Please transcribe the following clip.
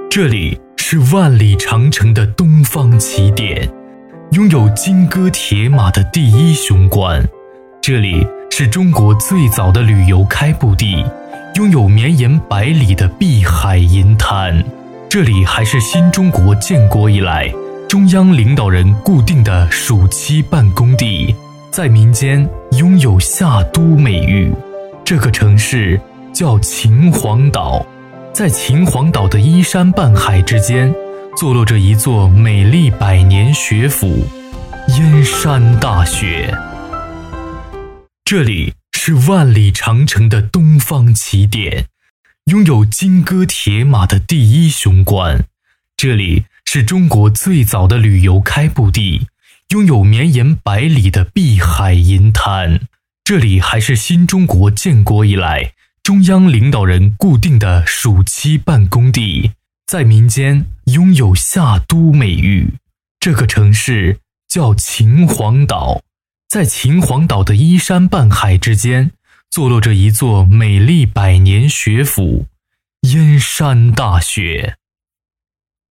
这里是万里长城的东方起点，拥有金戈铁马的第一雄关。这里是中国最早的旅游开埠地，拥有绵延100里的碧海银滩。这里还是新中国建国以来中央领导人固定的暑期办公地，在民间拥有夏都美誉。这个城市叫秦皇岛，在秦皇岛的依山傍海之间，坐落着一座美丽百年学府——燕山大学。这里是万里长城的东方起点，拥有金戈铁马的第一雄关。这里是中国最早的旅游开埠地，拥有绵延100里的碧海银滩。这里还是新中国建国以来中央领导人固定的暑期办公地，在民间拥有夏都美誉。这个城市叫秦皇岛，在秦皇岛的依山傍海之间，坐落着一座美丽百年学府——燕山大学。